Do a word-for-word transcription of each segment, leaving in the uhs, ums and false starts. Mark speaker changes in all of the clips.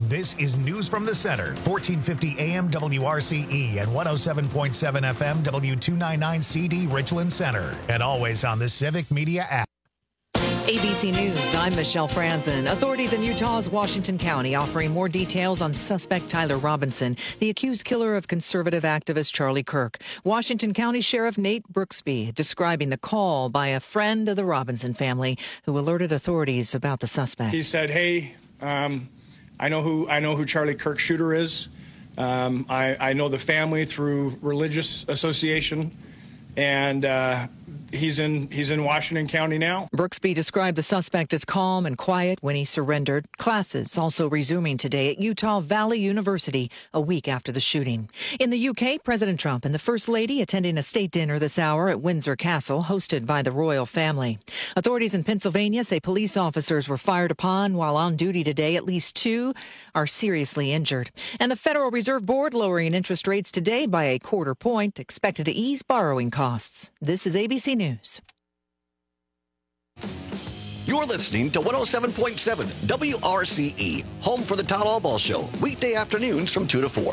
Speaker 1: This is News from the Center, fourteen fifty A M W R C E and one oh seven point seven F M W two ninety-nine C D Richland Center. And always on the Civic Media app.
Speaker 2: A B C News, I'm Michelle Franzen. Authorities in Utah's Washington County offering more details on suspect Tyler Robinson, the accused killer of conservative activist Charlie Kirk. Washington County Sheriff Nate Brooksby describing the call by a friend of the Robinson family who alerted authorities about the suspect.
Speaker 3: He said, hey, um, I know who I know who Charlie Kirk's shooter is. Um, I, I know the family through religious association, and uh, He's in he's in Washington County now.
Speaker 2: Brooksby described the suspect as calm and quiet when he surrendered. Classes also resuming today at Utah Valley University a week after the shooting. In the U K, President Trump and the First Lady attending a state dinner this hour at Windsor Castle, hosted by the royal family. Authorities in Pennsylvania say police officers were fired upon while on duty today. At least two are seriously injured. And the Federal Reserve Board lowering interest rates today by a quarter point, expected to ease borrowing costs. This is A B C News.
Speaker 4: You're listening to one oh seven point seven W R C E, home for the Todd Albaugh Show, weekday afternoons from two to four.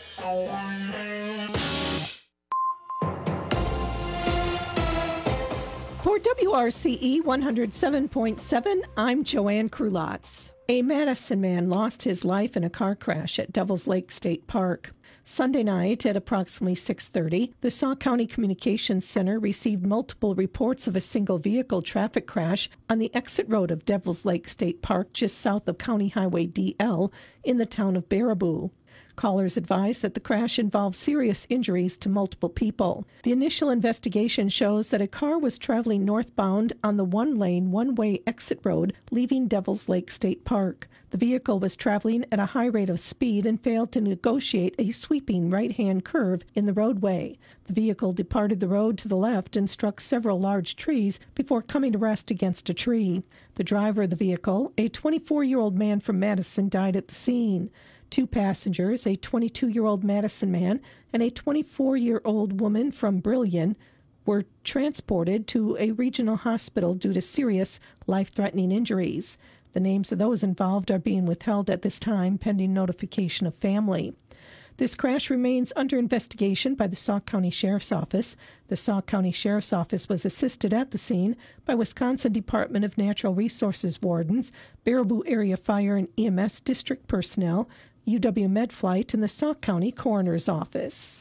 Speaker 5: For W R C E one oh seven point seven, I'm Joanne Krulotz. A Madison man lost his life in a car crash at Devil's Lake State Park. Sunday night at approximately six thirty, the Sauk County Communications Center received multiple reports of a single vehicle traffic crash on the exit road of Devil's Lake State Park just south of County Highway D L in the town of Baraboo. Callers advised that the crash involved serious injuries to multiple people. The initial investigation shows that a car was traveling northbound on the one-lane, one-way exit road leaving Devil's Lake State Park. The vehicle was traveling at a high rate of speed and failed to negotiate a sweeping right-hand curve in the roadway. The vehicle departed the road to the left and struck several large trees before coming to rest against a tree. The driver of the vehicle, a twenty-four-year-old man from Madison, died at the scene. Two passengers, a twenty-two-year-old Madison man and a twenty-four-year-old woman from Brillion, were transported to a regional hospital due to serious, life-threatening injuries. The names of those involved are being withheld at this time, pending notification of family. This crash remains under investigation by the Sauk County Sheriff's Office. The Sauk County Sheriff's Office was assisted at the scene by Wisconsin Department of Natural Resources wardens, Baraboo Area Fire and E M S district personnel, U W MedFlight, and the Sauk County Coroner's Office.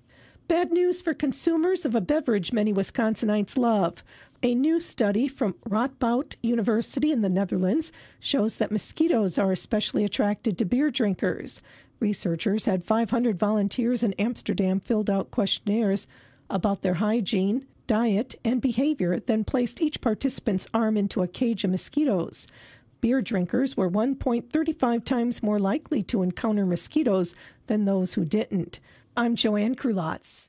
Speaker 5: Bad news for consumers of a beverage many Wisconsinites love. A new study from Radboud University in the Netherlands shows that mosquitoes are especially attracted to beer drinkers. Researchers had five hundred volunteers in Amsterdam filled out questionnaires about their hygiene, diet, and behavior, then placed each participant's arm into a cage of mosquitoes. Beer drinkers were one point three five times more likely to encounter mosquitoes than those who didn't. I'm Joanne Krulotz.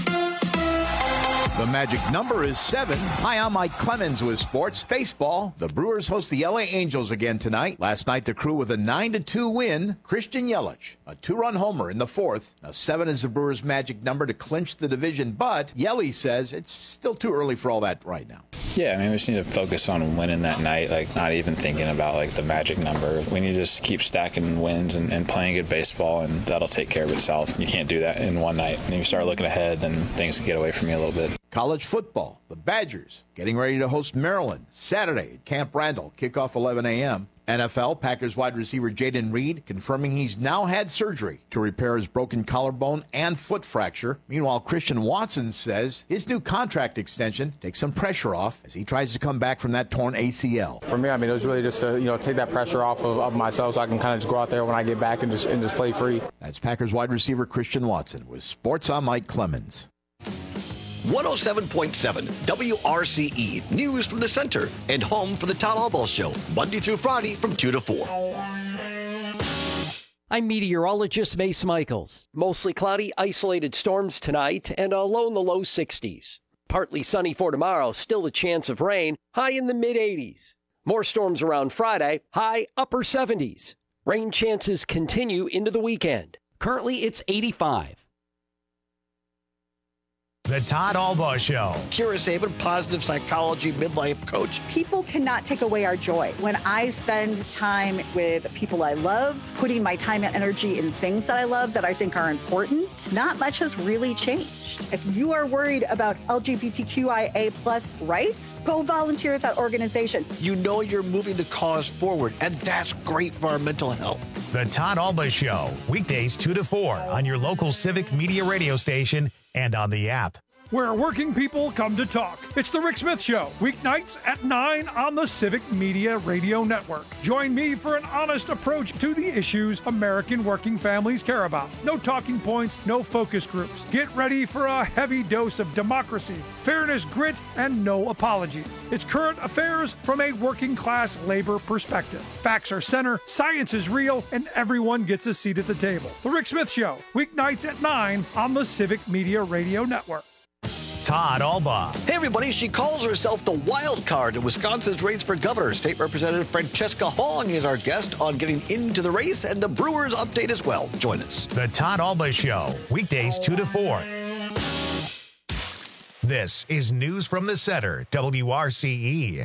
Speaker 6: The magic number is seven. Hi, I'm Mike Clemens with sports. Baseball, the Brewers host the L A Angels again tonight. Last night, the Crew with a nine to two win. Christian Yelich, a two-run homer in the fourth. Now, seven is the Brewers' magic number to clinch the division, but Yelly says it's still too early for all that right now.
Speaker 7: Yeah, I mean, we just need to focus on winning that night, like not even thinking about like the magic number. We need to just keep stacking wins and, and playing good baseball, and that'll take care of itself. You can't do that in one night. And if you start looking ahead, then things can get away from you a little bit.
Speaker 6: College football, the Badgers getting ready to host Maryland Saturday at Camp Randall, kickoff eleven a.m. N F L, Packers wide receiver Jayden Reed confirming he's now had surgery to repair his broken collarbone and foot fracture. Meanwhile, Christian Watson says his new contract extension takes some pressure off as he tries to come back from that torn A C L.
Speaker 8: For me, I mean, it was really just to, you know, take that pressure off of, of myself so I can kind of just go out there when I get back and just, and just play free.
Speaker 6: That's Packers wide receiver Christian Watson with Sports. I'm Mike Clemens.
Speaker 4: one oh seven point seven W R C E, news from the center and home for the Todd Albaugh Show, Monday through Friday from two to four.
Speaker 9: I'm meteorologist Mace Michaels. Mostly cloudy, isolated storms tonight and a low in the low sixties. Partly sunny for tomorrow, still a chance of rain, high in the mid eighties. More storms around Friday, high upper seventies. Rain chances continue into the weekend. Currently, it's eighty-five.
Speaker 1: The Todd Albaugh Show.
Speaker 4: Kira Sabin, positive psychology midlife coach.
Speaker 10: People cannot take away our joy. When I spend time with people I love, putting my time and energy in things that I love that I think are important, not much has really changed. If you are worried about L G B T Q I A plus rights, go volunteer at that organization.
Speaker 4: You know you're moving the cause forward, and that's great for our mental health.
Speaker 1: The Todd Albaugh Show, weekdays two to four on your local Civic Media radio station and on the app.
Speaker 11: Where working people come to talk. It's the Rick Smith Show, weeknights at nine on the Civic Media Radio Network. Join me for an honest approach to the issues American working families care about. No talking points, no focus groups. Get ready for a heavy dose of democracy, fairness, grit, and no apologies. It's current affairs from a working class labor perspective. Facts are center, science is real, and everyone gets a seat at the table. The Rick Smith Show, weeknights at nine on the Civic Media Radio Network.
Speaker 1: Todd Albaugh.
Speaker 4: Hey, everybody. She calls herself the wild card in Wisconsin's race for governor. State Representative Francesca Hong is our guest on getting into the race, and the Brewers update as well. Join us.
Speaker 1: The Todd Albaugh Show, weekdays two to four. This is News from the Center, W R C E.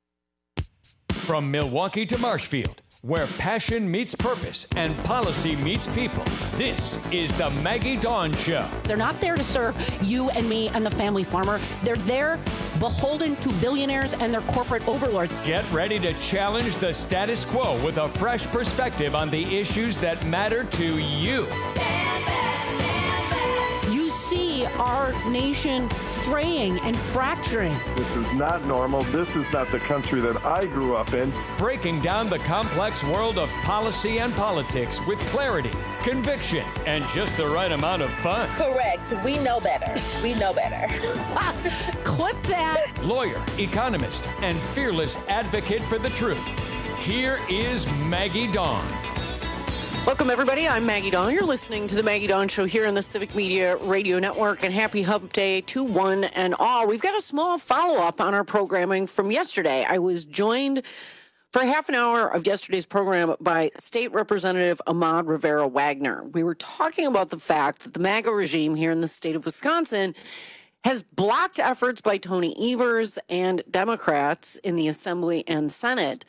Speaker 12: From Milwaukee to Marshfield, where passion meets purpose and policy meets people. This is the Maggie Dawn Show.
Speaker 13: They're not there to serve you and me and the family farmer. They're there beholden to billionaires and their corporate overlords.
Speaker 12: Get ready to challenge the status quo with a fresh perspective on the issues that matter to you.
Speaker 13: Stand back, stand back. You see our nation fraying and fracturing.
Speaker 14: This is not normal. This is not the country that I grew up in.
Speaker 12: Breaking down the complex world of policy and politics with clarity, conviction, and just the right amount of fun.
Speaker 15: Correct. We know better. We know better.
Speaker 13: Clip that.
Speaker 12: Lawyer, economist, and fearless advocate for the truth. Here is Maggie Dawn.
Speaker 13: Welcome, everybody. I'm Maggie Dawn. You're listening to the Maggie Dawn Show here on the Civic Media Radio Network, and happy Hump Day to one and all. We've got a small follow-up on our programming from yesterday. I was joined for half an hour of yesterday's program by State Representative Ahmad Rivera-Wagner. We were talking about the fact that the MAGA regime here in the state of Wisconsin has blocked efforts by Tony Evers and Democrats in the Assembly and Senate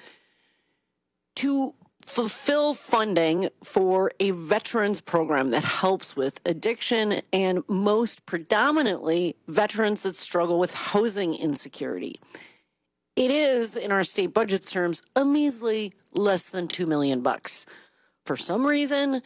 Speaker 13: to fulfill funding for a veterans program that helps with addiction and most predominantly veterans that struggle with housing insecurity. It is, in our state budget terms, a measly less than two million bucks. For some reason,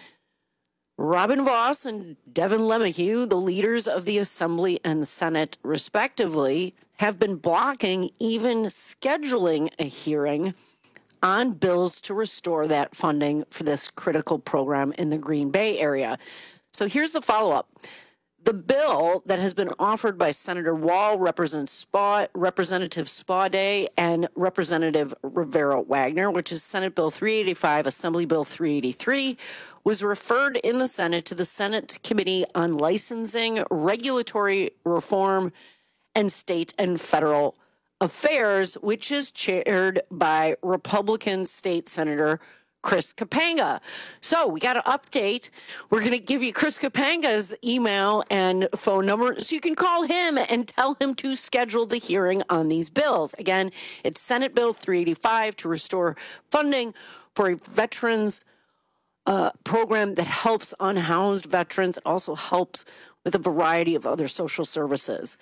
Speaker 13: Robin Vos and Devin LeMahieu, the leaders of the Assembly and Senate, respectively, have been blocking even scheduling a hearing on bills to restore that funding for this critical program in the Green Bay area. So here's the follow-up. The bill that has been offered by Senator Wall, Representative Spa, Representative Spaulding, and Representative Rivera-Wagner, which is Senate Bill three eighty-five, Assembly Bill three eighty-three, was referred in the Senate to the Senate Committee on Licensing, Regulatory Reform, and State and Federal Affairs, which is chaired by Republican State Senator Chris Kapanga. So we got an update. We're going to give you Chris Kapanga's email and phone number so you can call him and tell him to schedule the hearing on these bills. Again, it's Senate Bill three eighty-five to restore funding for a veterans uh, program that helps unhoused veterans. It also helps with a variety of other social services.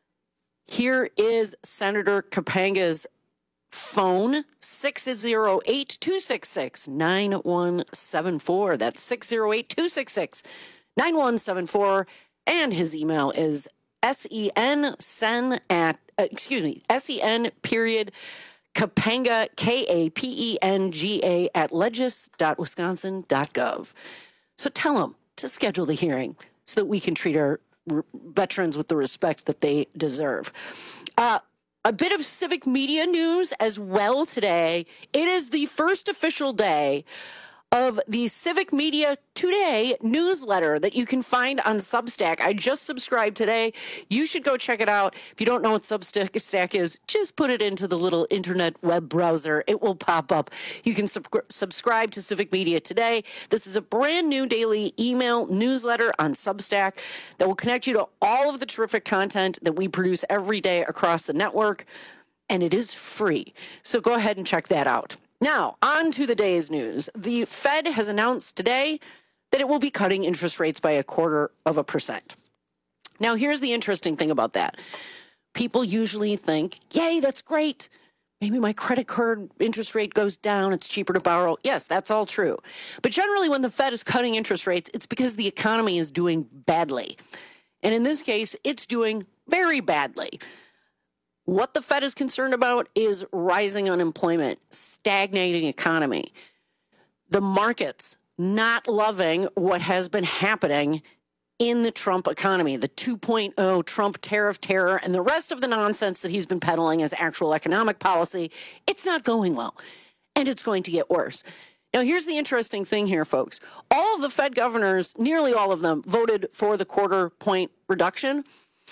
Speaker 13: Here is Senator Kapanga's phone, six oh eight, two six six, nine one seven four. That's six oh eight, two six six, nine one seven four. And his email is sen, sen at, uh, excuse me, sen period Kapanga, K A P E N G A at legis dot wisconsin dot gov. So tell him to schedule the hearing so that we can treat our veterans with the respect that they deserve. Uh, a bit of civic media news as well today. It is the first official day of the Civic Media Today newsletter that you can find on Substack. I just subscribed today. You should go check it out. If you don't know what Substack is, just put it into the little internet web browser. It will pop up. You can sub- subscribe to Civic Media Today. This is a brand new daily email newsletter on Substack that will connect you to all of the terrific content that we produce every day across the network, and it is free. So go ahead and check that out. Now, on to the day's news. The Fed has announced today that it will be cutting interest rates by a quarter of a percent. Now, here's the interesting thing about that. People usually think, yay, that's great. Maybe my credit card interest rate goes down. It's cheaper to borrow. Yes, that's all true. But generally, when the Fed is cutting interest rates, it's because the economy is doing badly. And in this case, it's doing very badly. What the Fed is concerned about is rising unemployment, stagnating economy, the markets not loving what has been happening in the Trump economy, the two point oh Trump tariff terror, and the rest of the nonsense that he's been peddling as actual economic policy. It's not going well, and it's going to get worse. Now, here's the interesting thing here, folks. All of the Fed governors, nearly all of them, voted for the quarter point reduction.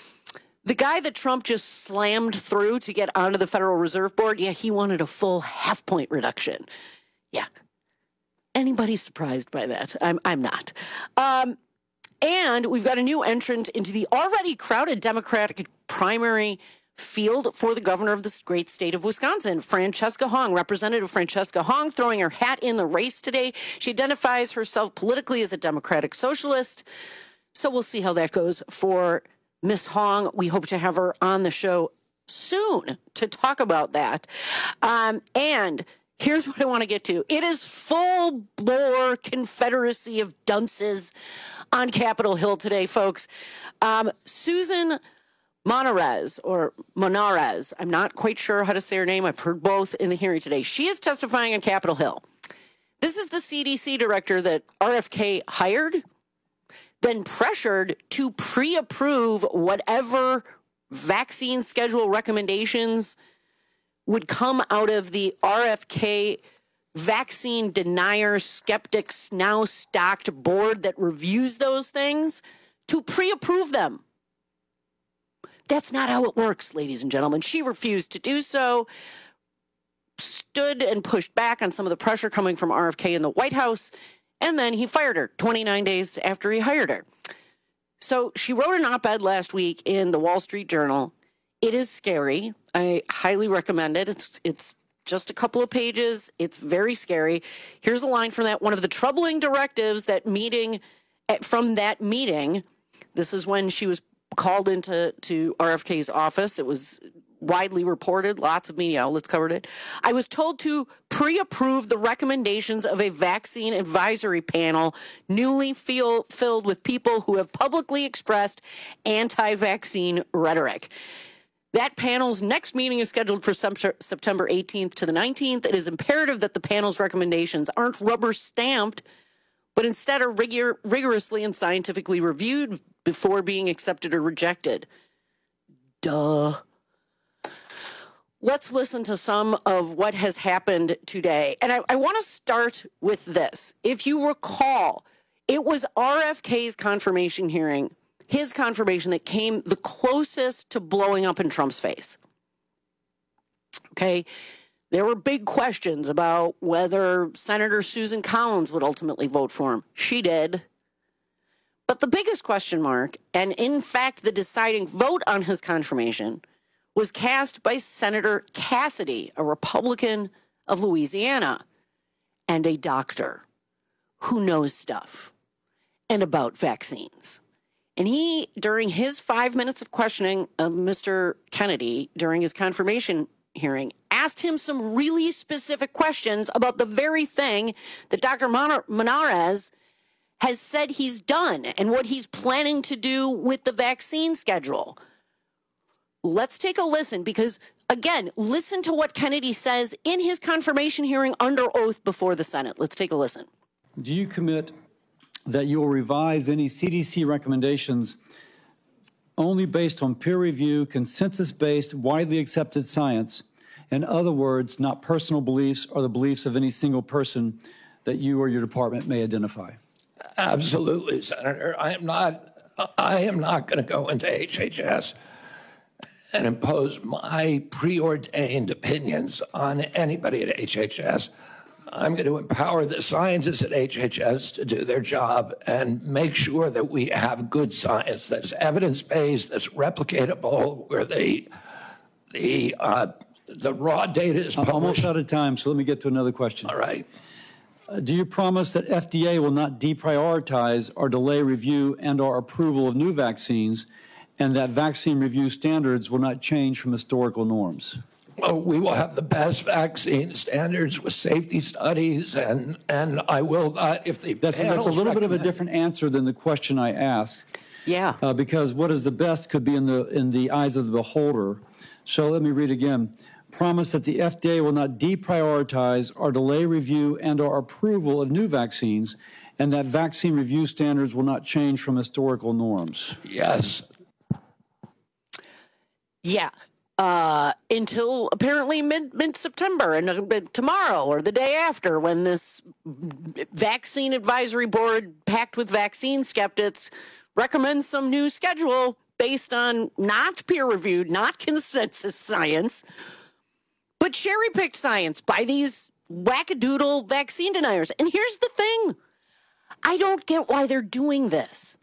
Speaker 13: The guy that Trump just slammed through to get onto the Federal Reserve Board, yeah, he wanted a full half point reduction. Yeah. Anybody surprised by that? I'm I'm not. Um, and we've got a new entrant into the already crowded Democratic primary field for the governor of this great state of Wisconsin, Francesca Hong. Representative Francesca Hong throwing her hat in the race today. She identifies herself politically as a Democratic socialist. So we'll see how that goes for Miss Hong. We hope to have her on the show soon to talk about that. Um, and here's what I want to get to. It is full-bore confederacy of dunces on Capitol Hill today, folks. Um, Susan Monarez, or Monarez, I'm not quite sure how to say her name. I've heard both in the hearing today. She is testifying on Capitol Hill. This is the C D C director that R F K hired, then pressured to pre-approve whatever vaccine schedule recommendations would come out of the R F K vaccine denier skeptics now stocked board that reviews those things, to pre-approve them. That's not how it works, ladies and gentlemen. She refused to do so, stood and pushed back on some of the pressure coming from R F K in the White House, and then he fired her twenty-nine days after he hired her. So she wrote an op-ed last week in the Wall Street Journal. It is scary. I highly recommend it. It's it's just a couple of pages. It's very scary. Here's a line from that. One of the troubling directives that meeting from that meeting, this is when she was called into to R F K's office. It was widely reported. Lots of media outlets covered it. I was told to pre-approve the recommendations of a vaccine advisory panel newly feel, filled with people who have publicly expressed anti-vaccine rhetoric. That panel's next meeting is scheduled for September eighteenth to the nineteenth. It is imperative that the panel's recommendations aren't rubber stamped, but instead are rigor- rigorously and scientifically reviewed before being accepted or rejected. Duh. Let's listen to some of what has happened today. And I, I want to start with this. If you recall, it was R F K's confirmation hearing, his confirmation, that came the closest to blowing up in Trump's face. Okay? There were big questions about whether Senator Susan Collins would ultimately vote for him. She did. But the biggest question mark, and in fact the deciding vote on his confirmation, was cast by Senator Cassidy, a Republican of Louisiana, and a doctor who knows stuff and about vaccines. And he, during his five minutes of questioning of Mister Kennedy during his confirmation hearing, asked him some really specific questions about the very thing that Doctor Monarez has said he's done and what he's planning to do with the vaccine schedule. Let's take a listen because, again, listen to what Kennedy says in his confirmation hearing under oath before the Senate. Let's take a listen.
Speaker 16: Do you commit that you will revise any C D C recommendations only based on peer review, consensus-based, widely accepted science? In other words, not personal beliefs or the beliefs of any single person that you or your department may identify?
Speaker 17: Absolutely, Senator. I am not I am not going to go into H H S and impose my preordained opinions on anybody at H H S. I'm going to empower the scientists at H H S to do their job and make sure that we have good science that's evidence-based, that's replicatable, where the the uh, the raw data is published.
Speaker 16: I'm almost out of time, so let me get to another question.
Speaker 17: All right.
Speaker 16: Uh, do you promise that F D A will not deprioritize or delay review and or approval of new vaccines, and that vaccine review standards will not change from historical norms?
Speaker 17: Well, we will have the best vaccine standards with safety studies, and and I will not, if the
Speaker 16: That's, that's a little bit of a different answer than the question I asked.
Speaker 13: Yeah.
Speaker 16: Uh, because what is the best could be in the in the eyes of the beholder. So let me read again. Promise that the F D A will not deprioritize or delay review and or approval of new vaccines, and that vaccine review standards will not change from historical norms.
Speaker 17: Yes.
Speaker 13: Yeah. Uh, until apparently mid mid September and uh, tomorrow or the day after, when this vaccine advisory board packed with vaccine skeptics recommends some new schedule based on not peer reviewed, not consensus science, but cherry picked science by these wackadoodle vaccine deniers. And here's the thing: I don't get why they're doing this.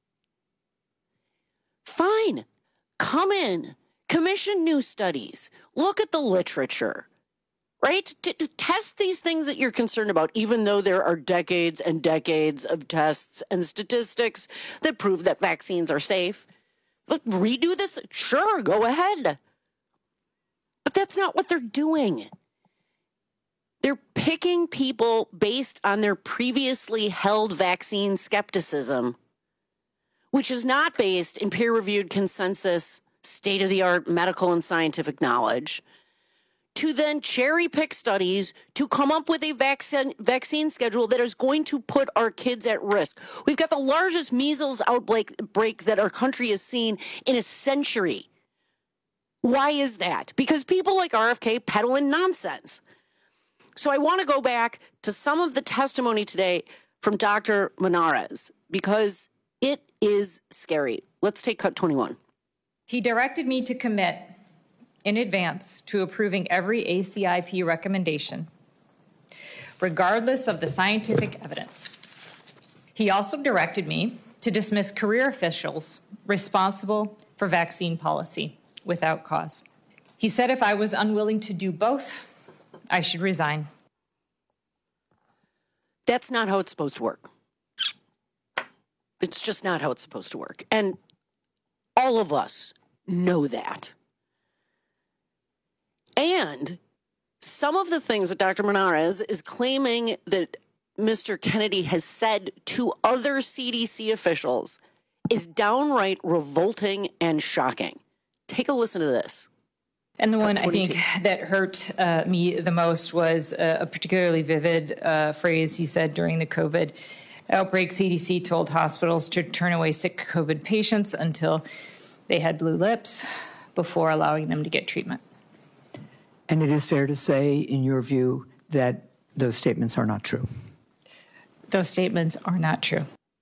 Speaker 13: Fine, come in. Commission new studies. Look at the literature, right? To, to test these things that you're concerned about, even though there are decades and decades of tests and statistics that prove that vaccines are safe. But redo this? Sure, go ahead. But that's not what they're doing. They're picking people based on their previously held vaccine skepticism, which is not based in peer-reviewed consensus, state-of-the-art medical and scientific knowledge, to then cherry-pick studies to come up with a vaccine vaccine schedule that is going to put our kids at risk. We've got the largest measles outbreak break that our country has seen in a century. Why is that? Because people like R F K peddle in nonsense. So I want to go back to some of the testimony today from Doctor Menarez, because it is scary. Let's take cut twenty-one.
Speaker 18: He directed me to commit in advance to approving every A C I P recommendation, regardless of the scientific evidence. He also directed me to dismiss career officials responsible for vaccine policy without cause. He said if I was unwilling to do both, I should resign.
Speaker 13: That's not how it's supposed to work. It's just not how it's supposed to work. And all of us know that. And some of the things that Doctor Menarez is claiming that Mister Kennedy has said to other C D C officials is downright revolting and shocking. Take a listen to this.
Speaker 18: And the one I think that hurt uh, me the most was a, a particularly vivid uh, phrase he said during the COVID outbreak. C D C told hospitals to turn away sick COVID patients until they had blue lips before allowing them to get treatment.
Speaker 19: And it is fair to say, in your view, that those statements are not true.
Speaker 18: Those statements are not true.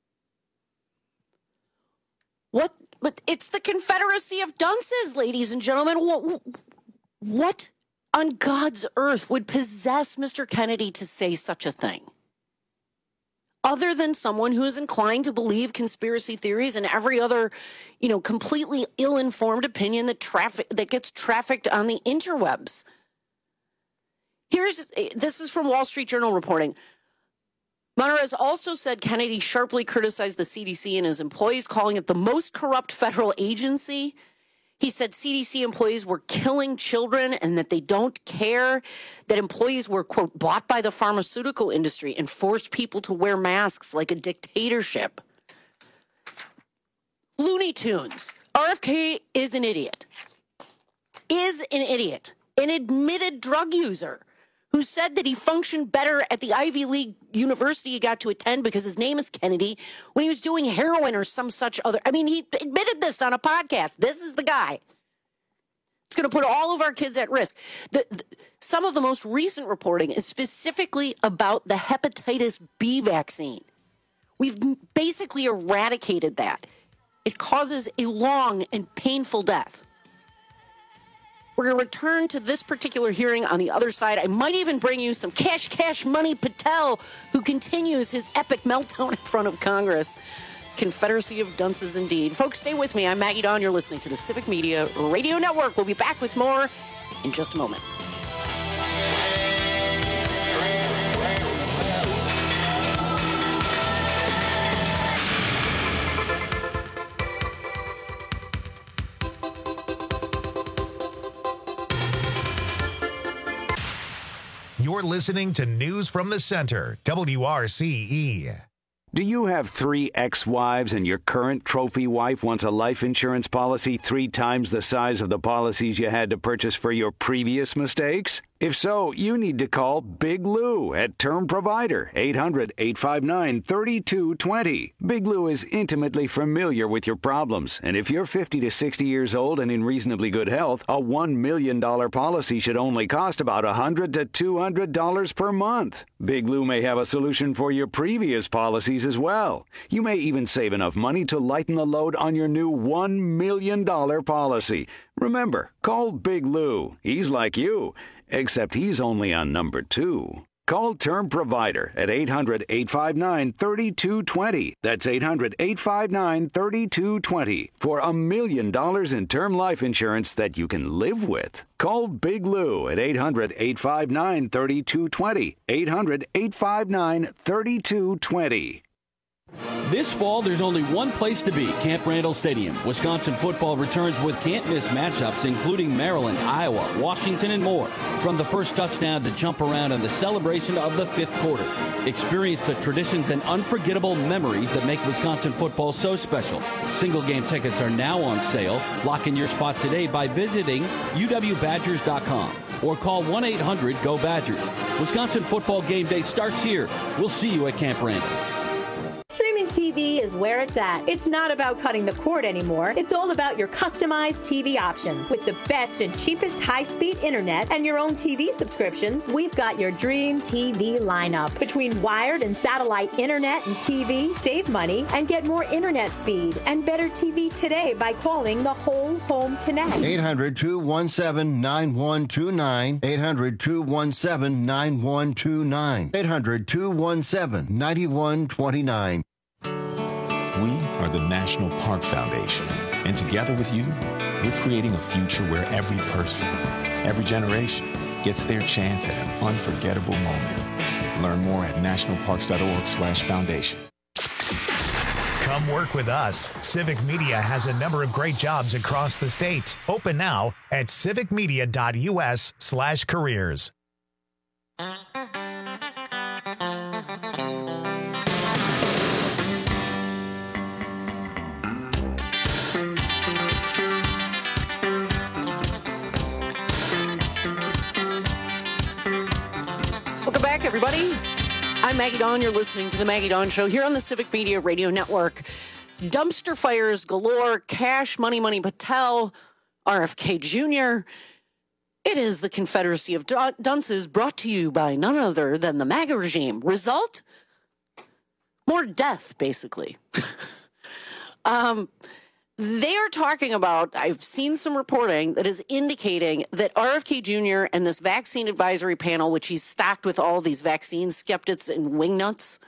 Speaker 13: What? But it's the Confederacy of Dunces, ladies and gentlemen. What, what on God's earth would possess Mister Kennedy to say such a thing? Other than someone who's inclined to believe conspiracy theories and every other, you know, completely ill-informed opinion that traffic that gets trafficked on the interwebs. Here's this is from Wall Street Journal reporting. Menarez also said Kennedy sharply criticized the C D C and his employees, calling it the most corrupt federal agency. He said C D C employees were killing children and that they don't care, that employees were, quote, bought by the pharmaceutical industry and forced people to wear masks like a dictatorship. Looney Tunes. R F K is an idiot. Is an idiot. An admitted drug user who said that he functioned better at the Ivy League university he got to attend because his name is Kennedy when he was doing heroin or some such other. I mean, he admitted this on a podcast. This is the guy. It's going to put all of our kids at risk. The, the, some of the most recent reporting is specifically about the hepatitis B vaccine. We've basically eradicated that. It causes a long and painful death. We're going to return to this particular hearing on the other side. I might even bring you some Cash Cash Money Patel, who continues his epic meltdown in front of Congress. Confederacy of dunces indeed. Folks, stay with me. I'm Maggie Dawn. You're listening to the Civic Media Radio Network. We'll be back with more in just a moment.
Speaker 1: You're listening to News from the Center, W R C E.
Speaker 20: Do you have three ex-wives and your current trophy wife wants a life insurance policy three times the size of the policies you had to purchase for your previous mistakes? If so, you need to call Big Lou at Term Provider, eight hundred, eight five nine, three two two zero. Big Lou is intimately familiar with your problems, and if you're fifty to sixty years old and in reasonably good health, a one million dollars policy should only cost about one hundred to two hundred dollars per month. Big Lou may have a solution for your previous policies as well. You may even save enough money to lighten the load on your new one million dollars policy. Remember, call Big Lou. He's like you, except he's only on number two. Call Term Provider at eight hundred, eight five nine, three two two zero. That's eight hundred, eight five nine, three two two zero for a million dollars in term life insurance that you can live with. Call Big Lou at eight hundred, eight five nine, three two two zero. eight hundred, eight five nine, three two two zero.
Speaker 21: This fall, there's only one place to be, Camp Randall Stadium. Wisconsin football returns with can't-miss matchups, including Maryland, Iowa, Washington, and more. From the first touchdown to jump around in the celebration of the fifth quarter. Experience the traditions and unforgettable memories that make Wisconsin football so special. Single-game tickets are now on sale. Lock in your spot today by visiting U W Badgers dot com or call one eight hundred, G O Badgers. Wisconsin football game day starts here. We'll see you at Camp Randall.
Speaker 22: Streaming T V is where it's at. It's not about cutting the cord anymore. It's all about your customized T V options. With the best and cheapest high-speed internet and your own T V subscriptions, we've got your dream T V lineup. Between wired and satellite internet and T V, save money and get more internet speed and better T V today by calling the Whole Home Connect.
Speaker 23: eight hundred, two one seven, nine one two nine. eight hundred, two one seven, nine one two nine. eight hundred, two one seven, nine one two nine.
Speaker 24: We are the National Park Foundation, and together with you, we're creating a future where every person, every generation, gets their chance at an unforgettable moment. Learn more at nationalparks.org slash foundation.
Speaker 1: Come work with us. Civic Media has a number of great jobs across the state. Open now at civicmedia.us slash careers.
Speaker 13: Everybody, I'm Maggie Dawn. You're listening to the Maggie Dawn Show here on the Civic Media Radio Network. Dumpster fires galore, Cash Money Money Patel, R F K Junior It is the Confederacy of Dunces brought to you by none other than the MAGA regime. Result? More death, basically. um... They are talking about, I've seen some reporting that is indicating that R F K Junior and this vaccine advisory panel, which he's stacked with all these vaccine skeptics and wingnuts,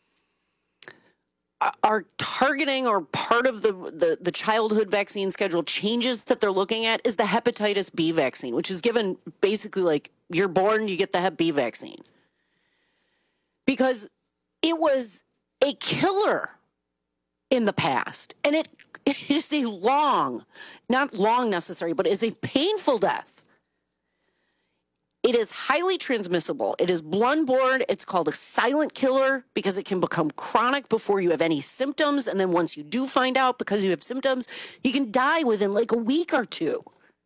Speaker 13: are targeting, or part of the, the, the childhood vaccine schedule changes that they're looking at is the hepatitis B vaccine, which is given basically like you're born, you get the hep B vaccine. Because it was a killer in the past, and it It is a long, not long necessary, but is a painful death. It is highly transmissible. It is blood-borne. It's called a silent killer because it can become chronic before you have any symptoms. And then once you do find out because you have symptoms, you can die within like a week or two.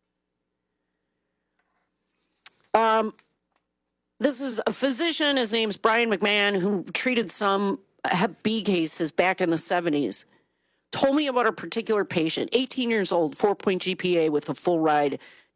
Speaker 13: Um, this is a physician. His name's Brian McMahon, who treated some hep B cases back in the seventies. Told me about a particular patient, eighteen years old, four-point G P A with a full ride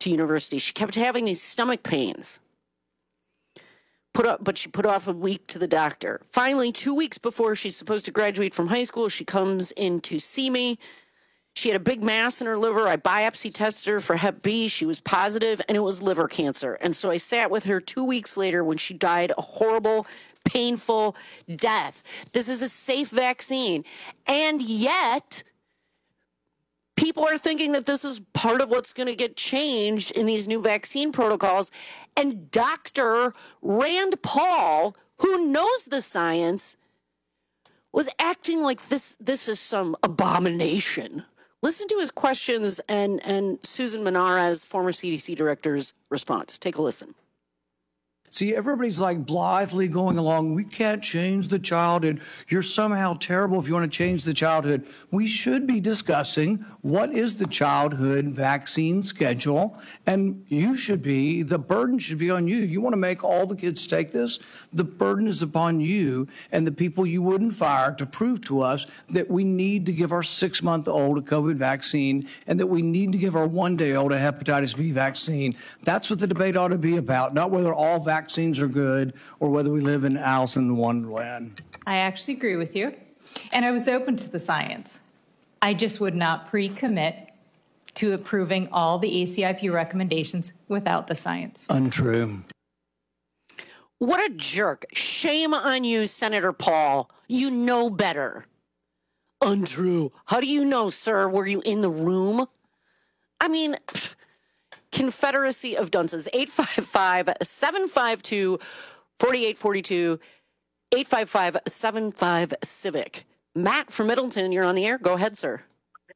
Speaker 13: to university. She kept having these stomach pains. Put up, but she put off a week to the doctor. Finally, two weeks before she's supposed to graduate from high school, she comes in to see me. She had a big mass in her liver. I biopsy tested her for hep B. She was positive, and it was liver cancer. And so I sat with her two weeks later when she died a horrible, painful death. This is a safe vaccine. And yet, people are thinking that this is part of what's going to get changed in these new vaccine protocols. And Doctor Rand Paul, who knows the science, was acting like this this is some abomination. Listen to his questions and, and Susan Manara, former C D C director's response. Take a listen.
Speaker 2: See, everybody's like blithely going along. We can't change the childhood. You're somehow terrible if you want to change the childhood. We should be discussing what is the childhood vaccine schedule, and you should be, the burden should be on you. You want to make all the kids take this? The burden is upon you and the people you wouldn't fire to prove to us that we need to give our six-month-old a COVID vaccine and that we need to give our one-day-old a hepatitis B vaccine. That's what the debate ought to be about, not whether all vaccines Vaccines are good or whether we live in Alice in Wonderland.
Speaker 18: I actually agree with you. And I was open to the science. I just would not pre-commit to approving all the A C I P recommendations without the science.
Speaker 2: Untrue.
Speaker 13: What a jerk. Shame on you, Senator Paul. You know better. Untrue. How do you know, sir? Were you in the room? I mean... Pfft. Confederacy of Dunces, eight five five, seven five two, four eight four two, eight five five, seven five, CIVIC. Matt from Middleton, you're on the air. Go ahead, sir.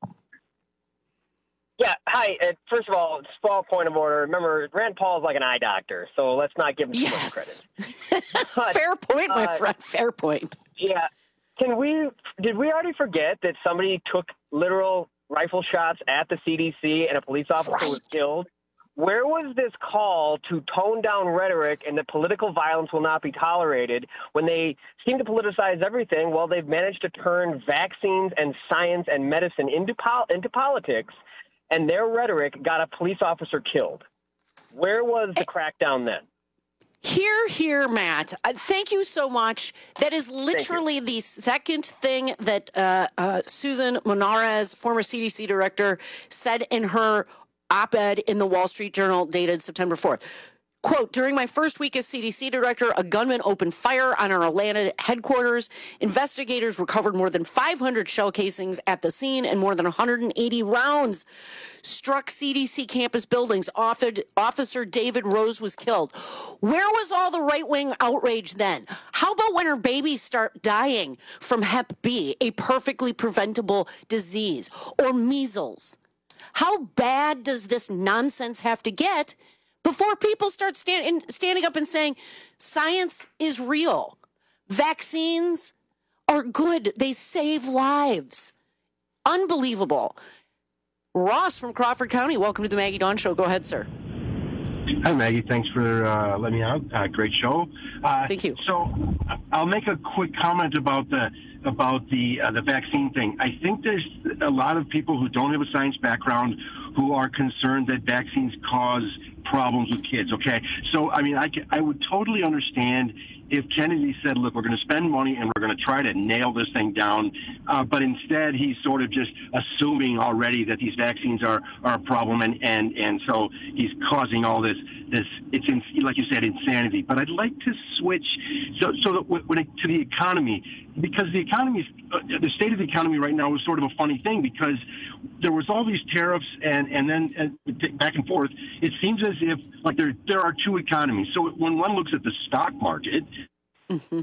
Speaker 3: Yeah, hi. Uh, first of all, small point of order. Remember, Rand Paul is like an eye doctor, so let's not give him too
Speaker 13: yes.
Speaker 3: much credit. But,
Speaker 13: fair point, my
Speaker 3: uh,
Speaker 13: friend. Fair point.
Speaker 3: Yeah. Can we, did we already forget that somebody took literal rifle shots at the C D C and a police officer right. was killed? Where was this call to tone down rhetoric and that political violence will not be tolerated when they seem to politicize everything? Well, they've managed to turn vaccines and science and medicine into pol- into politics, and their rhetoric got a police officer killed. Where was the crackdown then?
Speaker 13: Here, here, Matt. Uh, thank you so much. That is literally the second thing that uh, uh, Susan Manara, former C D C director, said in her op-ed in the Wall Street Journal dated September fourth. Quote, during my first week as C D C director, a gunman opened fire on our Atlanta headquarters. Investigators recovered more than five hundred shell casings at the scene and more than one hundred eighty rounds struck C D C campus buildings. Officer David Rose was killed. Where was all the right-wing outrage then? How about when our babies start dying from hep B, a perfectly preventable disease, or measles? How bad does this nonsense have to get before people start stand, standing up and saying, science is real. Vaccines are good. They save lives. Unbelievable. Ross from Crawford County, welcome to the Maggie Dawn Show. Go ahead, sir.
Speaker 5: Hi, Maggie. Thanks for uh, letting me on. Uh, great show. Uh,
Speaker 13: Thank you.
Speaker 5: So I'll make a quick comment about the about the uh, the vaccine thing. I think there's a lot of people who don't have a science background who are concerned that vaccines cause problems with kids, okay? So, I mean, I, I would totally understand if Kennedy said, look, we're going to spend money and we're going to try to nail this thing down, uh, but instead he's sort of just assuming already that these vaccines are, are a problem, and, and, and so he's causing all this, this it's in, like you said, insanity. But I'd like to switch so, so that when it, to the economy, because the economy, uh, the state of the economy right now is sort of a funny thing, because there was all these tariffs and, and then uh, back and forth. It seems as if like there there are two economies. So when one looks at the stock market,
Speaker 13: mm-hmm.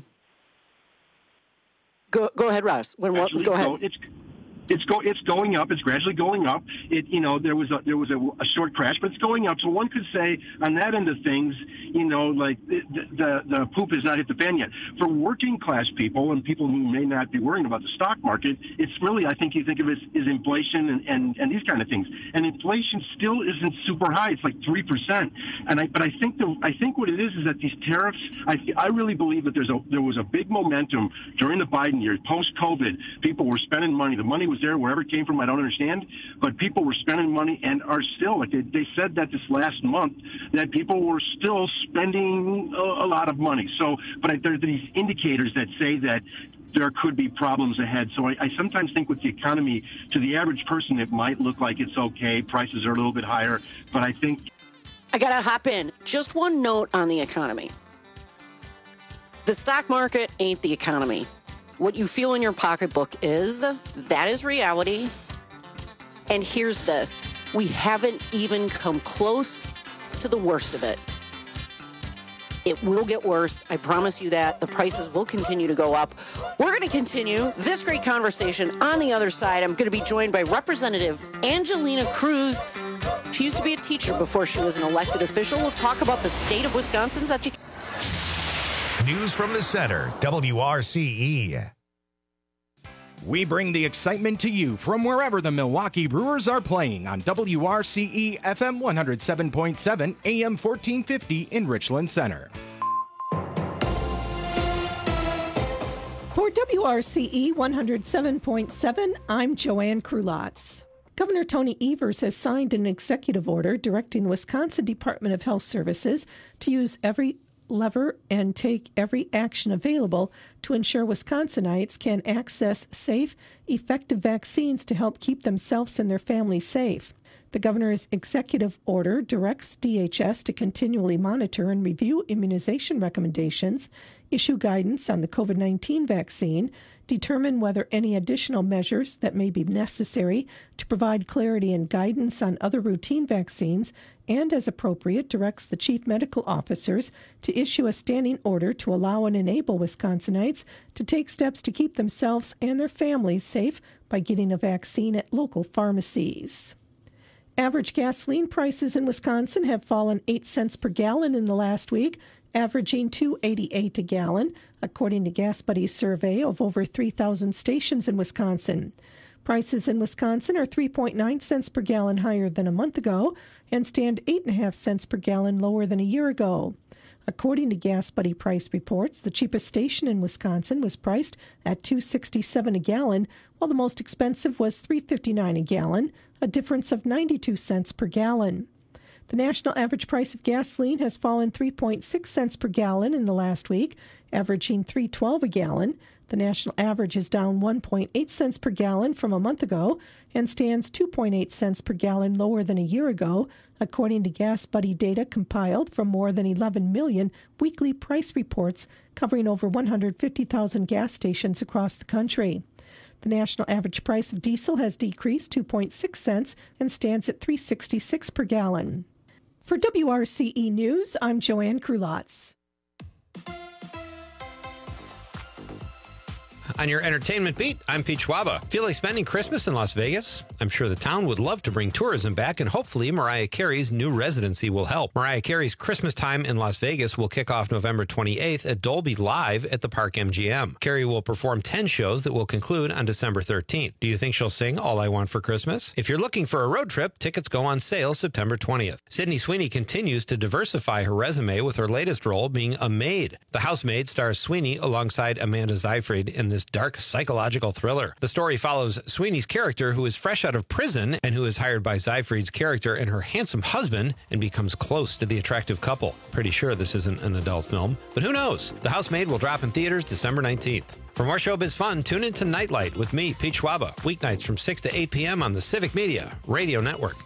Speaker 13: go go ahead, Ross. When what, go ahead.
Speaker 5: So it's it's go it's going up. It's gradually going up. It you know there was a there was a, a short crash, but it's going up. So one could say on that end of things, you know, like the the, the poop has not hit the fan yet. For working class people and people who may not be worrying about the stock market, it's really, I think you think of it as, as inflation and, and, and these kind of things. And inflation still isn't super high. It's like three percent. And I but I think the I think what it is is that these tariffs. I I really believe that there's a there was a big momentum during the Biden years, post COVID. People were spending money. The money was was there, wherever it came from, I don't understand. But people were spending money and are still, like they, they said that this last month, that people were still spending a, a lot of money. So, but I, there are these indicators that say that there could be problems ahead. So I, I sometimes think with the economy, to the average person, it might look like it's okay. Prices are a little bit higher, but I think...
Speaker 13: I got to hop in. Just one note on the economy. The stock market ain't the economy. What you feel in your pocketbook is. That is reality. And here's this. We haven't even come close to the worst of it. It will get worse. I promise you that. The prices will continue to go up. We're going to continue this great conversation on the other side. I'm going to be joined by Representative Angelina Cruz. She used to be a teacher before she was an elected official. We'll talk about the state of Wisconsin's education.
Speaker 1: News from the center, W R C E.
Speaker 6: We bring the excitement to you from wherever the Milwaukee Brewers are playing on W R C E F M one oh seven point seven, A M fourteen fifty in Richland Center.
Speaker 7: For W R C E one oh seven point seven, I'm Joanne Krulotz. Governor Tony Evers has signed an executive order directing the Wisconsin Department of Health Services to use every lever and take every action available to ensure Wisconsinites can access safe, effective vaccines to help keep themselves and their families safe. The governor's executive order directs D H S to continually monitor and review immunization recommendations, issue guidance on the COVID nineteen vaccine, determine whether any additional measures that may be necessary to provide clarity and guidance on other routine vaccines, and, as appropriate, directs the chief medical officers to issue a standing order to allow and enable Wisconsinites to take steps to keep themselves and their families safe by getting a vaccine at local pharmacies. Average gasoline prices in Wisconsin have fallen eight cents per gallon in the last week, averaging two dollars and eighty-eight cents a gallon, according to Gas Buddy's survey of over three thousand stations in Wisconsin. Prices in Wisconsin are three point nine cents per gallon higher than a month ago and stand eight point five cents per gallon lower than a year ago. According to Gas Buddy price reports, the cheapest station in Wisconsin was priced at two dollars and sixty-seven cents a gallon, while the most expensive was three dollars and fifty-nine cents a gallon, a difference of ninety-two cents per gallon. The national average price of gasoline has fallen three point six cents per gallon in the last week, averaging three dollars and twelve cents a gallon. The national average is down one point eight cents per gallon from a month ago and stands two point eight cents per gallon lower than a year ago, according to Gas Buddy data compiled from more than eleven million weekly price reports covering over one hundred fifty thousand gas stations across the country. The national average price of diesel has decreased two point six cents and stands at three dollars and sixty-six cents per gallon. For W R C E News, I'm Joanne Krulotz.
Speaker 8: On your entertainment beat, I'm Pete Schwaba. Feel like spending Christmas in Las Vegas? I'm sure the town would love to bring tourism back, and hopefully Mariah Carey's new residency will help. Mariah Carey's Christmas Time in Las Vegas will kick off November twenty-eighth at Dolby Live at the Park M G M. Carey will perform ten shows that will conclude on December thirteenth. Do you think she'll sing All I Want for Christmas? If you're looking for a road trip, tickets go on sale September twentieth. Sydney Sweeney continues to diversify her resume with her latest role being a maid. The Housemaid stars Sweeney alongside Amanda Seyfried in this dark psychological thriller. The story follows Sweeney's character, who is fresh out of prison and who is hired by Seyfried's character and her handsome husband and becomes close to the attractive couple. Pretty sure this isn't an adult film, but who knows? The Housemaid will drop in theaters December nineteenth. For more showbiz fun, tune in to Nightlight with me, Pete Schwaba, weeknights from six to eight p.m. on the Civic Media Radio Network.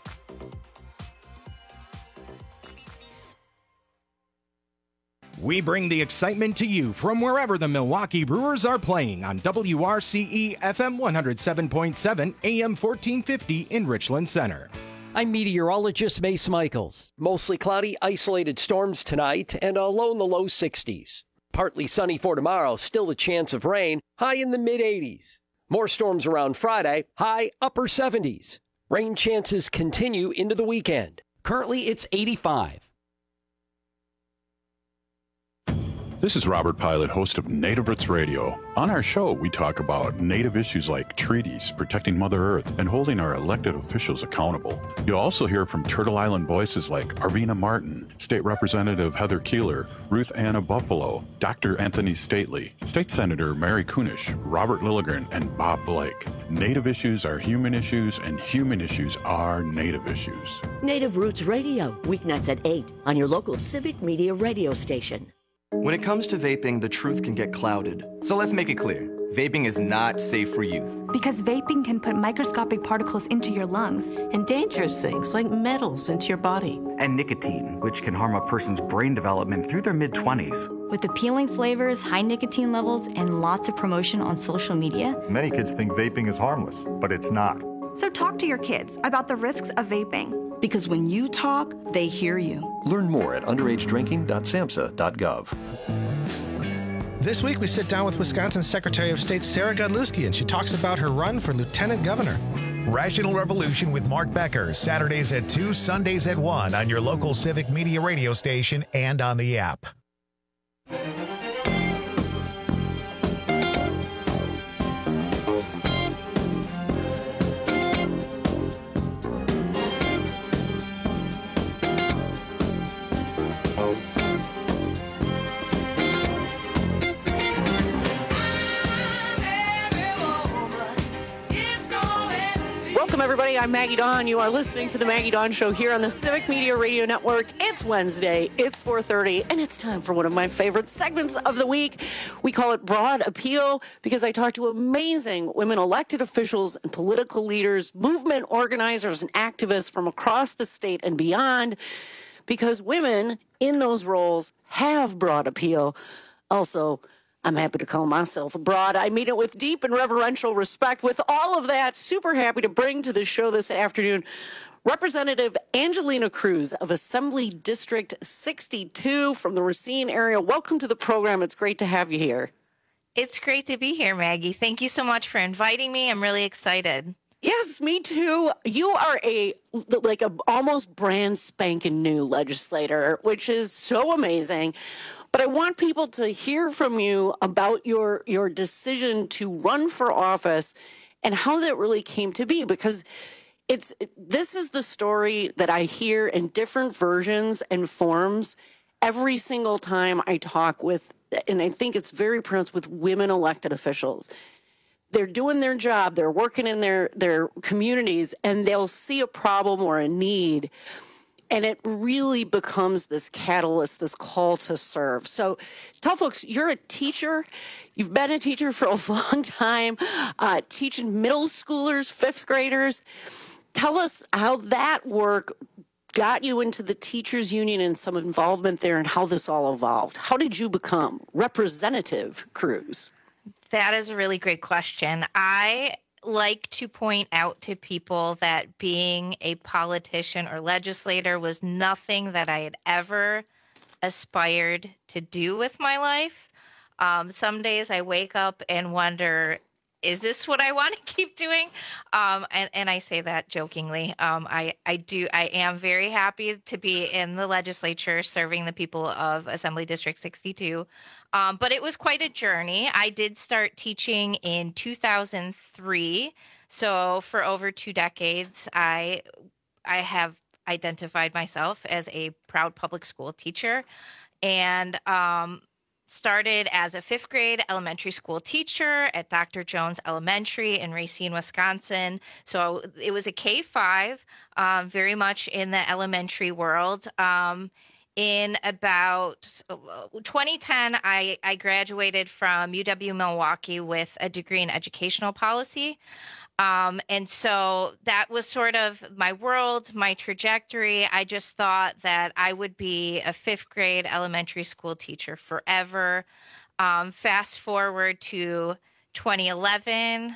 Speaker 6: We bring the excitement to you from wherever the Milwaukee Brewers are playing on W R C E F M one oh seven point seven, A M fourteen fifty in Richland Center.
Speaker 9: I'm meteorologist Mace Michaels. Mostly cloudy, isolated storms tonight and a low in the low sixties. Partly sunny for tomorrow, still a chance of rain, high in the mid eighties. More storms around Friday, high upper seventies. Rain chances continue into the weekend. Currently, it's eighty-five.
Speaker 4: This is Robert Pilot, host of Native Roots Radio. On our show, we talk about Native issues like treaties, protecting Mother Earth, and holding our elected officials accountable. You'll also hear from Turtle Island voices like Arvina Martin, State Representative Heather Keeler, Ruth Anna Buffalo, Doctor Anthony Stately, State Senator Mary Kunish, Robert Lilligren, and Bob Blake. Native issues are human issues, and human issues are Native issues.
Speaker 10: Native Roots Radio, weeknights at eight on your local Civic Media radio station.
Speaker 11: When it comes to vaping, the truth can get clouded. So let's make it clear. Vaping is not safe for youth.
Speaker 14: Because vaping can put microscopic particles into your lungs.
Speaker 13: And dangerous things like metals into your body.
Speaker 25: And nicotine, which can harm a person's brain development through their mid-twenties.
Speaker 14: With appealing flavors, high nicotine levels, and lots of promotion on social media.
Speaker 26: Many kids think vaping is harmless, but it's not.
Speaker 14: So talk to your kids about the risks of vaping.
Speaker 27: Because when you talk, they hear you.
Speaker 28: Learn more at underage drinking dot samhsa dot gov.
Speaker 29: This week, we sit down with Wisconsin Secretary of State Sarah Godlewski, and she talks about her run for lieutenant governor.
Speaker 1: Rational Revolution with Mark Becker, Saturdays at two, Sundays at one on your local Civic Media radio station and on the app.
Speaker 13: Welcome, everybody. I'm Maggie Dawn. You are listening to The Maggie Dawn Show here on the Civic Media Radio Network. It's Wednesday. It's four thirty, and it's time for one of my favorite segments of the week. We call it Broad Appeal because I talk to amazing women elected officials and political leaders, movement organizers, and activists from across the state and beyond because women in those roles have broad appeal. Also, I'm happy to call myself a broad. I mean it with deep and reverential respect. With all of that, super happy to bring to the show this afternoon Representative Angelina Cruz of Assembly District sixty-two from the Racine area. Welcome to the program. It's great to have you here.
Speaker 30: It's great to be here, Maggie. Thank you so much for inviting me. I'm really excited.
Speaker 13: Yes, me too. You are a like a almost brand spanking new legislator, which is so amazing. But I want people to hear from you about your your decision to run for office and how that really came to be, because it's this is the story that I hear in different versions and forms every single time I talk with, and I think it's very pronounced with women elected officials. They're doing their job, they're working in their, their communities, and they'll see a problem or a need, and it really becomes this catalyst, this call to serve. So tell folks, you're a teacher. You've been a teacher for a long time, uh, teaching middle schoolers, fifth graders. Tell us how that work got you into the teachers union and some involvement there and how this all evolved. How did you become Representative Cruz?
Speaker 30: That is a really great question. I like to point out to people that being a politician or legislator was nothing that I had ever aspired to do with my life. Um, some days I wake up and wonder, is this what I want to keep doing? Um, and, and I say that jokingly. Um, I, I do. I am very happy to be in the legislature serving the people of Assembly District sixty-two. Um, but it was quite a journey. I did start teaching in two thousand three. So for over two decades, I I have identified myself as a proud public school teacher, and um, started as a fifth grade elementary school teacher at Doctor Jones Elementary in Racine, Wisconsin. So it was a K five, um, very much in the elementary world. Um, in about twenty ten, I, I graduated from U W Milwaukee with a degree in educational policy. Um, and so that was sort of my world, my trajectory. I just thought that I would be a fifth grade elementary school teacher forever. Um, fast forward to twenty eleven,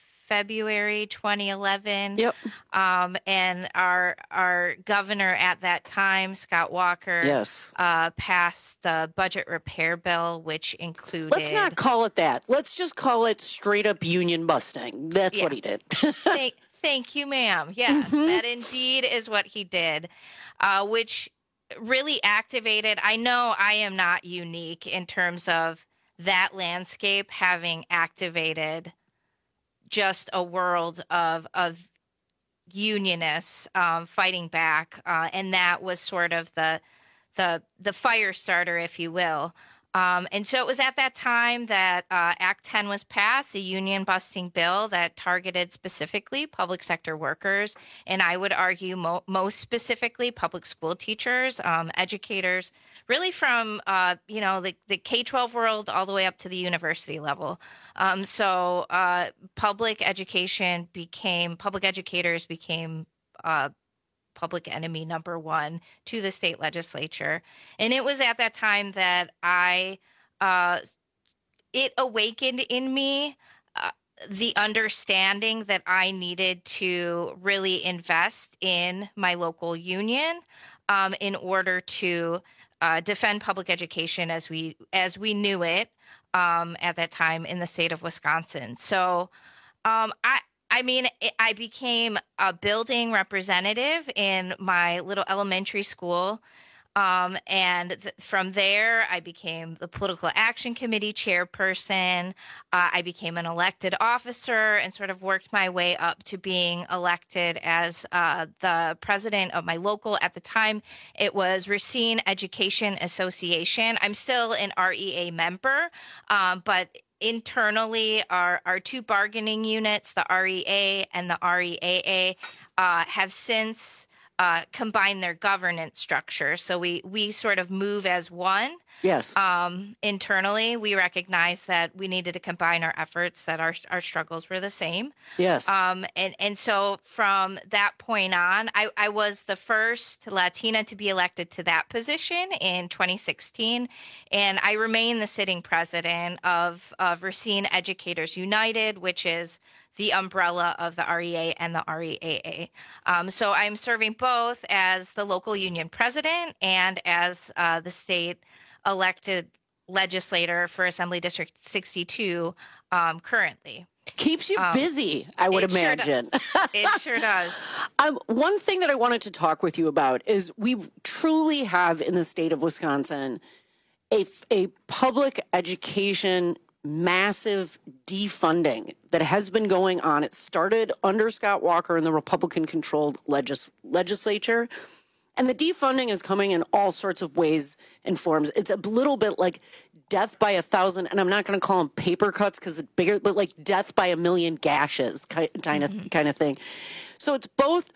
Speaker 30: February twenty eleven.
Speaker 13: Yep.
Speaker 30: Um, and our our governor at that time, Scott Walker,
Speaker 13: yes,
Speaker 30: uh, passed the budget repair bill, which included.
Speaker 13: Let's not call it that. Let's just call it straight up union busting. That's yeah. what he did.
Speaker 30: thank, thank you, ma'am. Yes, mm-hmm. that indeed is what he did, uh, which really activated. I know I am not unique in terms of that landscape having activated just a world of of unionists um, fighting back, uh, and that was sort of the the the fire starter, if you will. Um, and so it was at that time that uh, Act ten was passed, a union-busting bill that targeted specifically public sector workers, and I would argue mo- most specifically public school teachers, um, educators, really from uh, you know the, the K twelve world all the way up to the university level. Um, so uh, public education became, public educators became uh, public enemy number one to the state legislature. And it was at that time that I, uh, it awakened in me uh, the understanding that I needed to really invest in my local union um, in order to uh, defend public education as we, as we knew it um, at that time in the state of Wisconsin. So um, I, I mean, I became a building representative in my little elementary school. Um, and th- from there, I became the political action committee chairperson. Uh, I became an elected officer and sort of worked my way up to being elected as uh, the president of my local. At the time, it was Racine Education Association. I'm still an R E A member, um, but internally, our, our two bargaining units, the R E A and the R E A A, uh, have since uh, combined their governance structure. So we, we sort of move as one.
Speaker 13: Yes.
Speaker 30: Um, internally, we recognize that we needed to combine our efforts, that our our struggles were the same.
Speaker 13: Yes.
Speaker 30: Um, and, and so from that point on, I, I was the first Latina to be elected to that position in twenty sixteen. And I remain the sitting president of, of Racine Educators United, which is the umbrella of the R E A and the R E A A. Um, so I'm serving both as the local union president and as uh, the state elected legislator for Assembly District sixty-two um, currently.
Speaker 13: Keeps you
Speaker 30: Um,
Speaker 13: busy, I would
Speaker 30: it sure
Speaker 13: imagine.
Speaker 30: does. It sure does.
Speaker 13: Um, one thing that I wanted to talk with you about is we truly have in the state of Wisconsin a, a public education massive defunding that has been going on. It started under Scott Walker in the Republican-controlled legis- legislature. And the defunding is coming in all sorts of ways and forms. It's a little bit like death by a thousand, and I'm not going to call them paper cuts because it's bigger, but like death by a million gashes kind of, mm-hmm. kind of thing. So it's both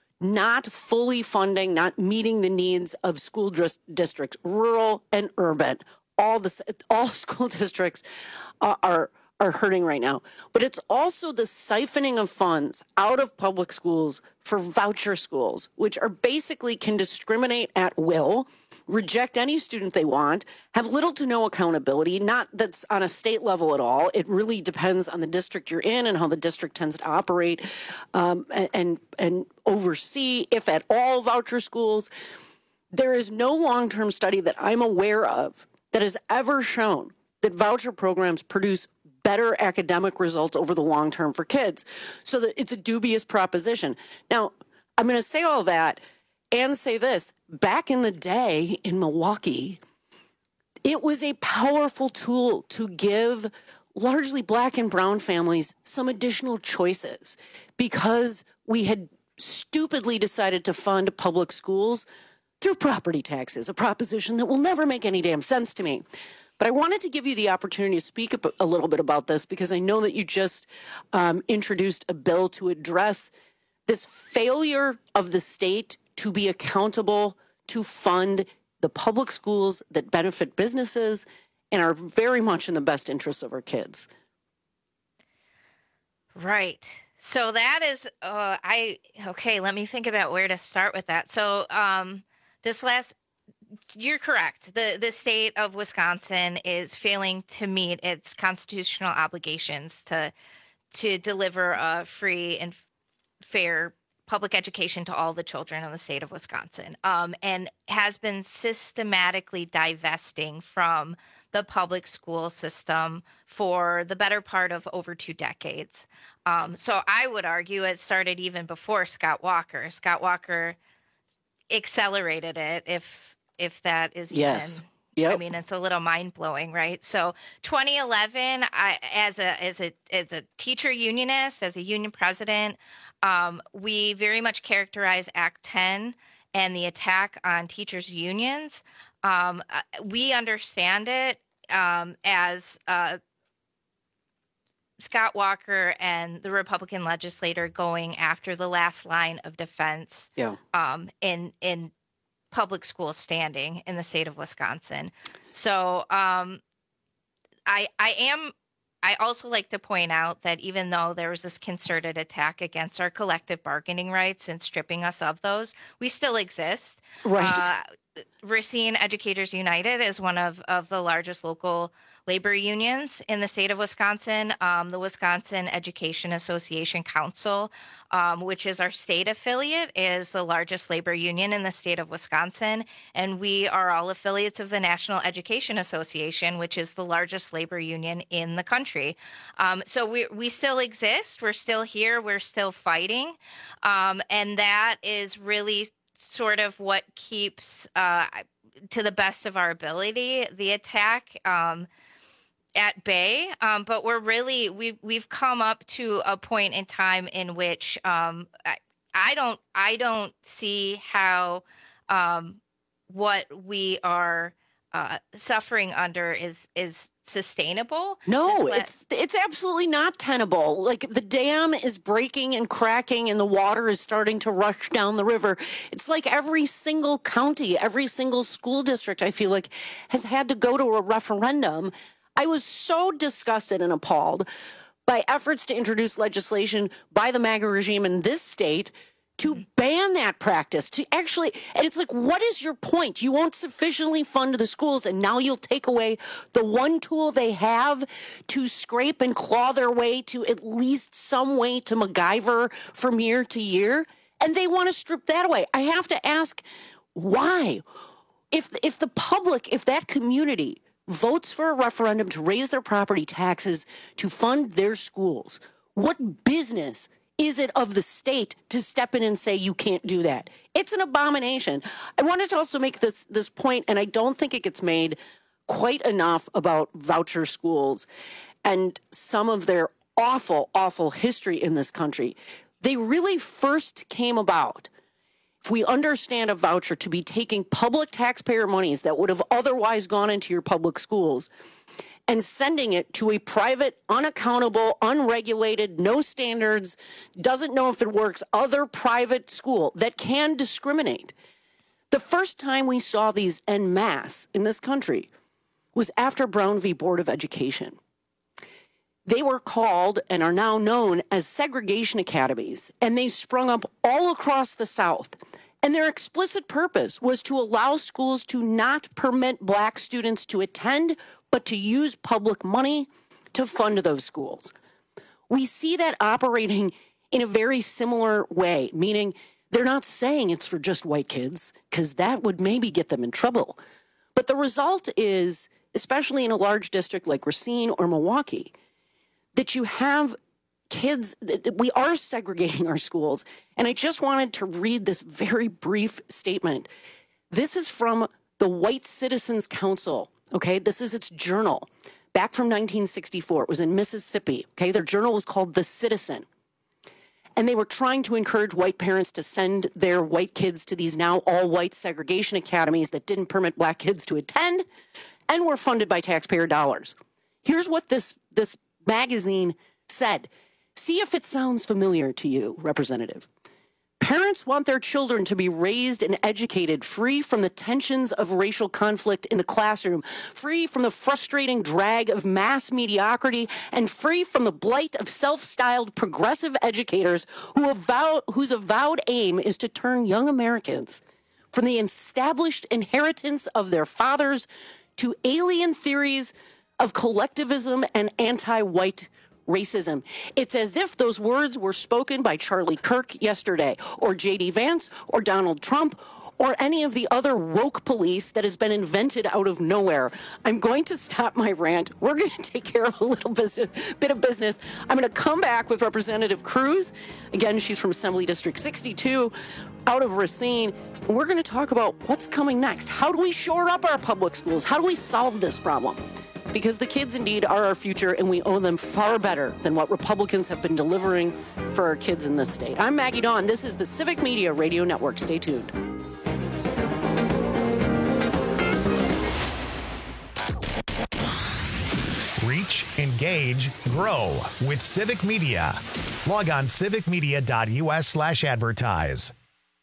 Speaker 13: not fully funding, not meeting the needs of school dist- districts, rural and urban. All the all school districts are, are are hurting right now. But it's also the siphoning of funds out of public schools for voucher schools, which are basically can discriminate at will, reject any student they want, have little to no accountability, not that's on a state level at all. It really depends on the district you're in and how the district tends to operate um, and, and, and oversee, if at all, voucher schools. There is no long-term study that I'm aware of that has ever shown that voucher programs produce better academic results over the long term for kids. So that it's a dubious proposition. Now, I'm going to say all that and say this. Back in the day in Milwaukee, it was a powerful tool to give largely black and brown families some additional choices because we had stupidly decided to fund public schools through property taxes, a proposition that will never make any damn sense to me. But I wanted to give you the opportunity to speak a little bit about this because I know that you just um, introduced a bill to address this failure of the state to be accountable to fund the public schools that benefit businesses and are very much in the best interests of our kids.
Speaker 30: Right. So that is, uh, I, okay, let me think about where to start with that. So um, this last, you're correct. The the state of Wisconsin is failing to meet its constitutional obligations to to deliver a free and fair public education to all the children in the state of Wisconsin, um, and has been systematically divesting from the public school system for the better part of over two decades. Um, so I would argue it started even before Scott Walker. Scott Walker accelerated it, if if that is
Speaker 13: yes.
Speaker 30: even.
Speaker 13: Yep.
Speaker 30: I mean, it's a little mind blowing, right? So, twenty eleven, I, as a as a as a teacher unionist, as a union president, um, we very much characterize Act ten and the attack on teachers' unions. Um, we understand it um, as uh, Scott Walker and the Republican legislator going after the last line of defense.
Speaker 13: Yeah.
Speaker 30: Um, in in. public school standing in the state of Wisconsin. So um, I I am I also like to point out that even though there was this concerted attack against our collective bargaining rights and stripping us of those, we still exist.
Speaker 13: Right.
Speaker 30: Uh, Racine Educators United is one of, of the largest local labor unions in the state of Wisconsin. Um, the Wisconsin Education Association Council, um, which is our state affiliate, is the largest labor union in the state of Wisconsin. And we are all affiliates of the National Education Association, which is the largest labor union in the country. Um, so we, we still exist. We're still here. We're still fighting. Um, and that is really sort of what keeps, uh, to the best of our ability, the attack um, at bay. Um, but we're really, we've, we've come up to a point in time in which um, I, I don't, I don't see how um, what we are uh, suffering under is, is sustainable.
Speaker 13: No, it's it's absolutely not tenable. Like, the dam is breaking and cracking and the water is starting to rush down the river. It's like every single county, every single school district, I feel like, has had to go to a referendum. I was so disgusted and appalled by efforts to introduce legislation by the MAGA regime in this state to ban that practice, to actually, and it's like, what is your point? You won't sufficiently fund the schools, and now you'll take away the one tool they have to scrape and claw their way to at least some way to MacGyver from year to year, and they want to strip that away. I have to ask, why? If if the public, if that community votes for a referendum to raise their property taxes to fund their schools, what business is it of the state to step in and say you can't do that? It's an abomination. I wanted to also make this this point, and I don't think it gets made quite enough about voucher schools and some of their awful, awful history in this country. They really first came about, if we understand a voucher to be taking public taxpayer monies that would have otherwise gone into your public schools and sending it to a private, unaccountable, unregulated, no standards, doesn't know if it works, other private school that can discriminate. The first time we saw these en masse in this country was after Brown v. Board of Education. They were called and are now known as segregation academies, and they sprung up all across the South. And their explicit purpose was to allow schools to not permit black students to attend, but to use public money to fund those schools. We see that operating in a very similar way, meaning they're not saying it's for just white kids, because that would maybe get them in trouble. But the result is, especially in a large district like Racine or Milwaukee, that you have kids, that we are segregating our schools. And I just wanted to read this very brief statement. This is from the White Citizens Council. Okay, this is its journal, back from nineteen sixty-four. It was in Mississippi. Okay, their journal was called The Citizen. And they were trying to encourage white parents to send their white kids to these now all-white segregation academies that didn't permit black kids to attend and were funded by taxpayer dollars. Here's what this, this magazine said. See if it sounds familiar to you, Representative. Parents want their children to be raised and educated free from the tensions of racial conflict in the classroom, free from the frustrating drag of mass mediocrity, and free from the blight of self-styled progressive educators who avow, whose avowed aim is to turn young Americans from the established inheritance of their fathers to alien theories of collectivism and anti-white racism. It's as if those words were spoken by Charlie Kirk yesterday, or J D Vance, or Donald Trump, or any of the other woke police that has been invented out of nowhere. I'm going to stop my rant. We're going to take care of a little business, bit of business. I'm going to come back with Representative Cruz. Again, she's from Assembly District sixty-two, out of Racine. And we're going to talk about what's coming next. How do we shore up our public schools? How do we solve this problem? Because the kids indeed are our future, and we owe them far better than what Republicans have been delivering for our kids in this state. I'm Maggie Dawn. This is the Civic Media Radio Network. Stay tuned.
Speaker 1: Reach, engage, grow with Civic Media. Log on civicmedia.us slash advertise.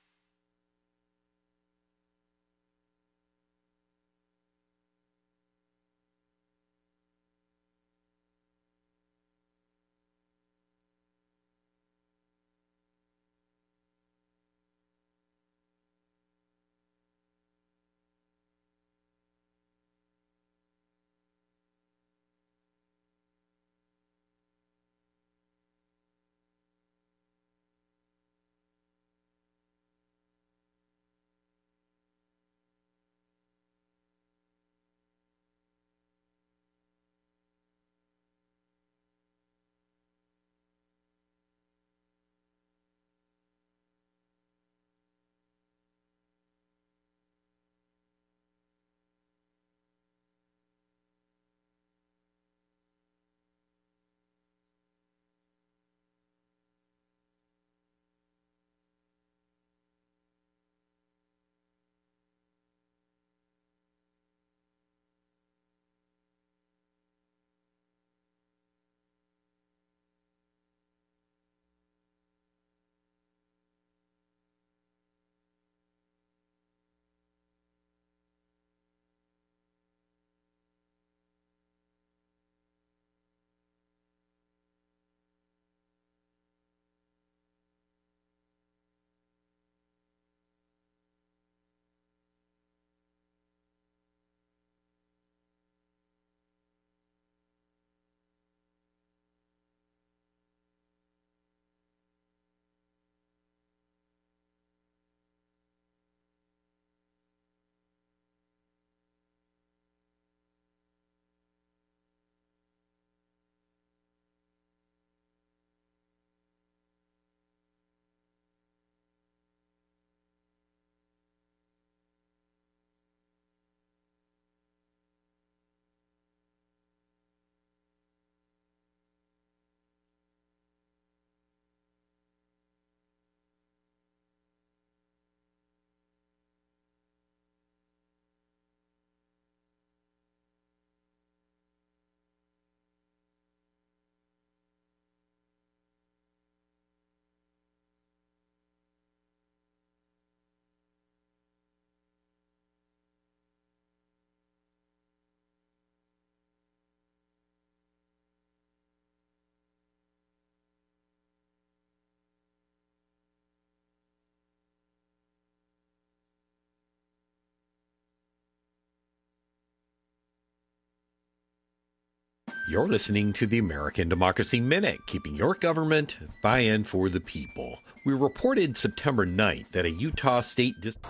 Speaker 12: You're listening to the American Democracy Minute, keeping your government by and for the people. We reported September ninth that a Utah state... Dis-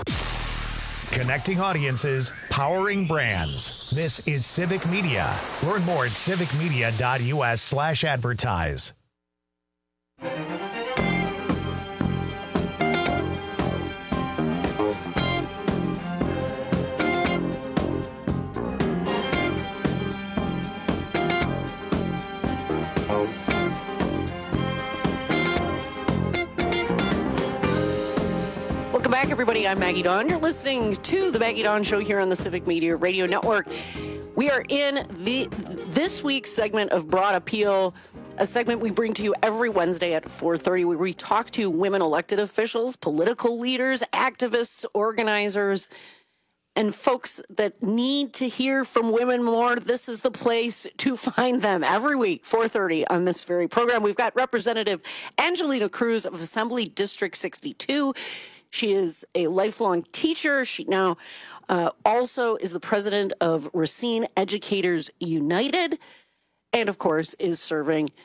Speaker 1: Connecting audiences, powering brands. This is Civic Media. Learn more at civicmedia.us slash advertise.
Speaker 13: Welcome back, everybody. I'm Maggie Dawn. You're listening to the Maggie Dawn Show here on the Civic Media Radio Network. We are in the this week's segment of Broad Appeal, a segment we bring to you every Wednesday at four thirty, where we talk to women elected officials, political leaders, activists, organizers, and folks that need to hear from women more. This is the place to find them every week, four thirty on this very program. We've got Representative Angelina Cruz of Assembly District sixty-two. She is a lifelong teacher. She now uh, also is the president of Racine Educators United, and of course is serving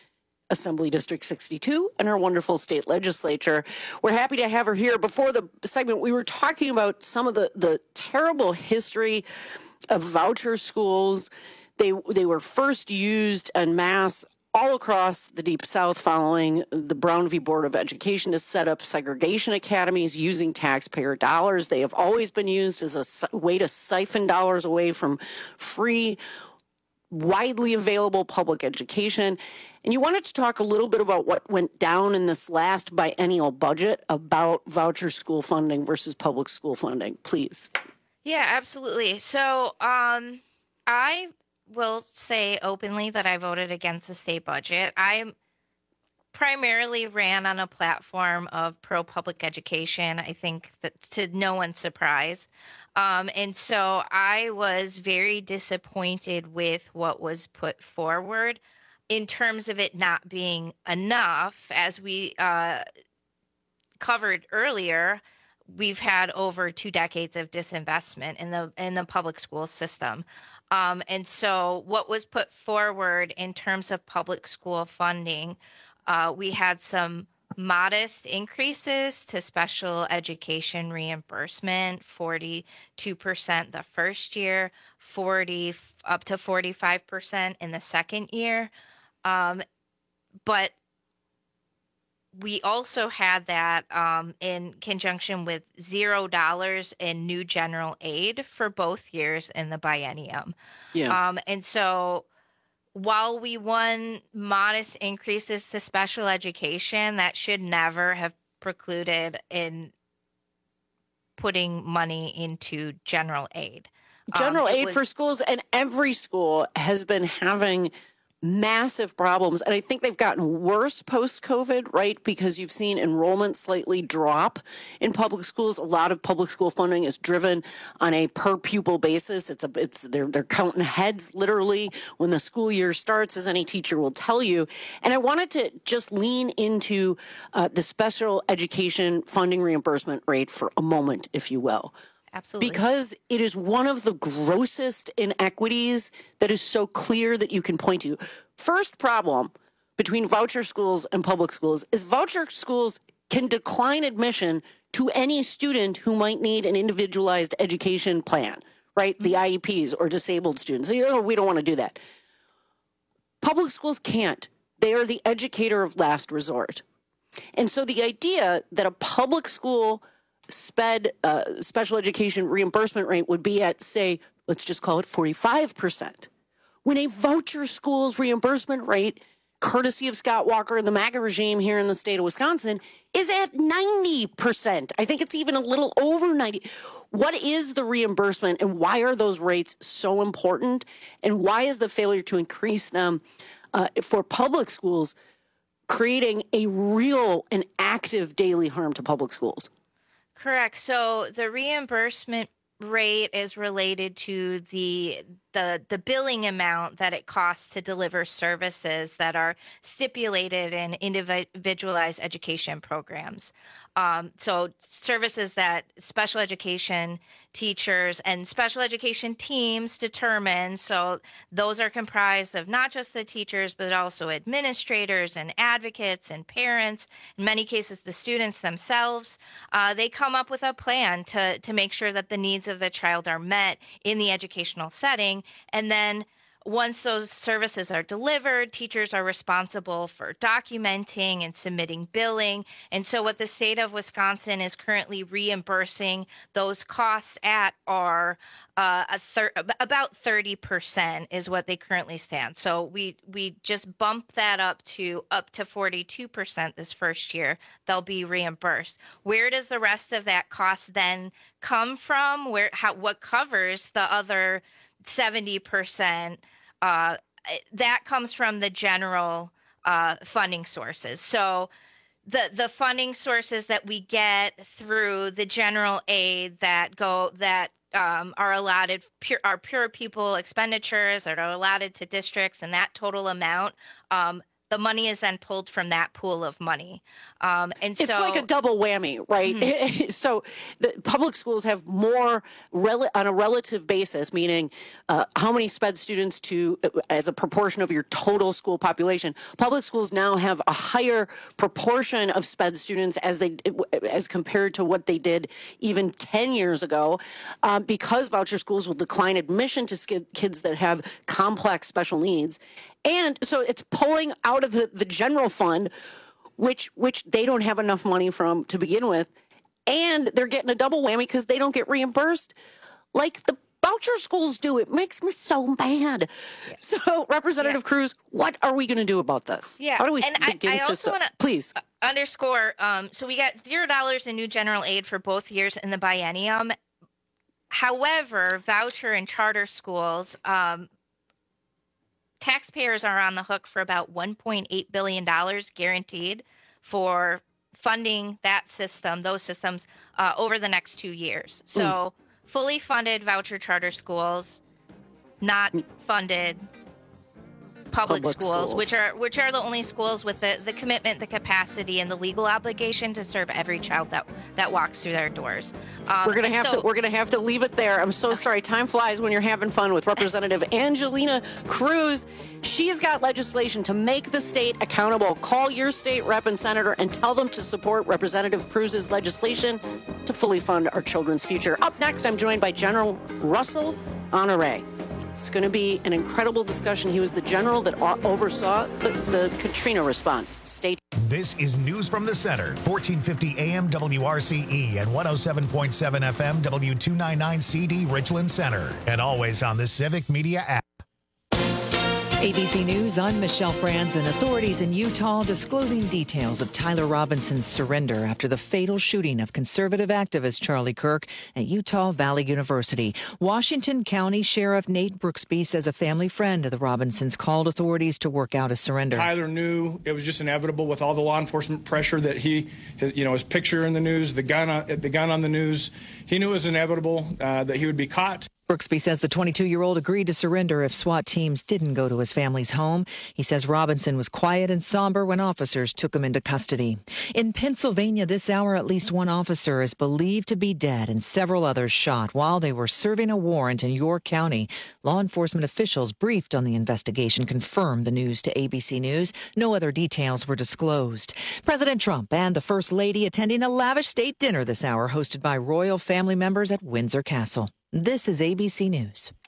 Speaker 13: Assembly District sixty-two, and our wonderful state legislature. We're happy to have her here. Before the segment, we were talking about some of the, the terrible history of voucher schools. They they were first used en masse all across the Deep South following the Brown v. Board of Education to set up segregation academies using taxpayer dollars. They have always been used as a way to siphon dollars away from free, widely available public education. And you wanted to talk a little bit about what went down in this last biennial budget about voucher school funding versus public school funding, please.
Speaker 30: Yeah, absolutely. So um, I will say openly that I voted against the state budget. I primarily ran on a platform of pro-public education, I think that to no one's surprise. Um, and so I was very disappointed with what was put forward in terms of it not being enough. As we uh, covered earlier, we've had over two decades of disinvestment in the in the public school system. Um, and so what was put forward in terms of public school funding, uh, we had some modest increases to special education reimbursement, forty-two percent the first year, forty up to forty-five percent in the second year. Um, but we also had that um, in conjunction with zero dollars in new general aid for both years in the biennium.
Speaker 13: Yeah.
Speaker 30: Um, and so while we won modest increases to special education, that should never have precluded in putting money into general aid.
Speaker 13: General
Speaker 30: Um, it
Speaker 13: aid
Speaker 30: was-
Speaker 13: for schools, and every school has been having massive problems. And I think they've gotten worse post-COVID, right? Because you've seen enrollment slightly drop in public schools. A lot of public school funding is driven on a per pupil basis. It's a, it's, they're, they're counting heads literally when the school year starts, as any teacher will tell you. And I wanted to just lean into uh, the special education funding reimbursement rate for a moment, if you will.
Speaker 30: Absolutely.
Speaker 13: Because it is one of the grossest inequities that is so clear that you can point to. First problem between voucher schools and public schools is voucher schools can decline admission to any student who might need an individualized education plan, right? The I E Ps or disabled students. You know, we don't want to do that. Public schools can't. They are the educator of last resort. And so the idea that a public school sped uh, special education reimbursement rate would be at, say, let's just call it forty-five percent. When a voucher school's reimbursement rate, courtesy of Scott Walker and the MAGA regime here in the state of Wisconsin, is at ninety percent. I think it's even a little over ninety. What is the reimbursement and why are those rates so important? And why is the failure to increase them uh, for public schools creating a real and active daily harm to public schools?
Speaker 30: Correct. So the reimbursement rate is related to the the the billing amount that it costs to deliver services that are stipulated in individualized education programs. Um, so services that special education teachers and special education teams determine. So those are comprised of not just the teachers, but also administrators and advocates and parents. In many cases, the students themselves. Uh, they come up with a plan to to make sure that the needs of the child are met in the educational setting. And then once those services are delivered, teachers are responsible for documenting and submitting billing. And so what the state of Wisconsin is currently reimbursing those costs at are uh, a thir- about thirty percent is what they currently stand. So we we just bumped that up to up to forty-two percent this first year. They'll be reimbursed. Where does the rest of that cost then come from? Where how what covers the other seventy percent? Uh, that comes from the general uh, funding sources. So the the funding sources that we get through the general aid that go that um, are allotted pure, are pure pupil expenditures that are allotted to districts, and that total amount, um, the money is then pulled from that pool of money. Um, and
Speaker 13: it's
Speaker 30: so,
Speaker 13: like a double whammy, right? Mm-hmm. So the public schools have more rel- on a relative basis, meaning uh, how many sped students to as a proportion of your total school population. Public schools now have a higher proportion of sped students as they as compared to what they did even ten years ago, um, because voucher schools will decline admission to sk- kids that have complex special needs. And so it's pulling out of the, the general fund, which which they don't have enough money from to begin with. And they're getting a double whammy because they don't get reimbursed like the voucher schools do. It makes me so mad. Yeah. So, Representative yeah. Cruz, what are we going to do about this?
Speaker 30: Yeah.
Speaker 13: How do we
Speaker 30: and
Speaker 13: begin
Speaker 30: I, I
Speaker 13: to
Speaker 30: also want to
Speaker 13: please
Speaker 30: underscore, um, so we got zero dollars in new general aid for both years in the biennium. However, voucher and charter schools, um, taxpayers are on the hook for about one point eight billion dollars guaranteed for funding that system, those systems, uh, over the next two years. So mm. fully funded voucher charter schools, not funded public, public schools, schools, which are which are the only schools with the, the commitment, the capacity, and the legal obligation to serve every child that that walks through their doors. Um,
Speaker 13: we're gonna have
Speaker 30: so,
Speaker 13: to we're gonna have to leave it there. I'm so sorry. Time flies when you're having fun with Representative Angelina Cruz. She's got legislation to make the state accountable. Call your state rep and senator and tell them to support Representative Cruz's legislation to fully fund our children's future. Up next, I'm joined by General Russell Honore. It's going to be an incredible discussion. He was the general that oversaw the, the Katrina response. Stay tuned.
Speaker 1: This is News from the Center, fourteen fifty A M W R C E and one oh seven point seven F M W two ninety-nine C D Richland Center. And always on the Civic Media app.
Speaker 15: A B C News, I'm Michelle Franzen. Authorities in Utah disclosing details of Tyler Robinson's surrender after the fatal shooting of conservative activist Charlie Kirk at Utah Valley University. Washington County Sheriff Nate Brooksby says a family friend of the Robinsons called authorities to work out a surrender.
Speaker 16: Tyler knew it was just inevitable with all the law enforcement pressure that he, you know, his picture in the news, the gun, the gun on the news. He knew it was inevitable uh, that he would be caught.
Speaker 15: Brooksby says the twenty-two-year-old agreed to surrender if SWAT teams didn't go to his family's home. He says Robinson was quiet and somber when officers took him into custody. In Pennsylvania this hour, at least one officer is believed to be dead and several others shot while they were serving a warrant in York County. Law enforcement officials briefed on the investigation confirmed the news to A B C News. No other details were disclosed. President Trump and the First Lady attending a lavish state dinner this hour hosted by royal family members at Windsor Castle. This is A B C News.